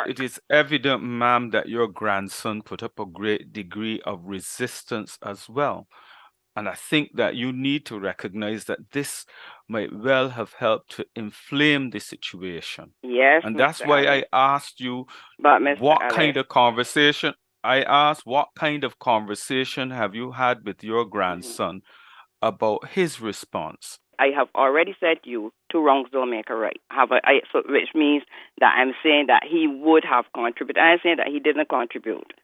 It is evident, ma'am, that your grandson put up a great degree of resistance as well. And I think that you need to recognize that this might well have helped to inflame the situation. Yes, And that's Mr. why I Alice. asked you But Mr. what kind Alice. of conversation, I asked what kind of conversation have you had with your Mhm. grandson about his response? I have already said you two wrongs don't make a right. So which means that I'm saying that he would have contributed. I'm saying that he didn't contribute.